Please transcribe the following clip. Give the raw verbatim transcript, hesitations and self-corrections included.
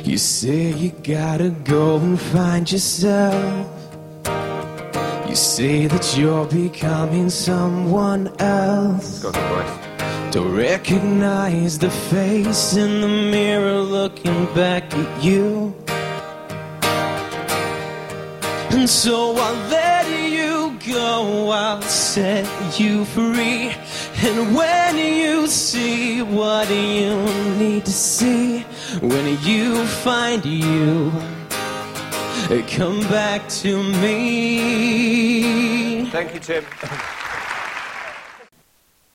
You say you gotta go and find yourself. You say that you're becoming someone else. Got the voice. Don't recognize the face in the mirror looking back at you. And so I'll let you go, I'll set you free. And when you see what you need to see, when you find you, come back to me. Thank you, Tim.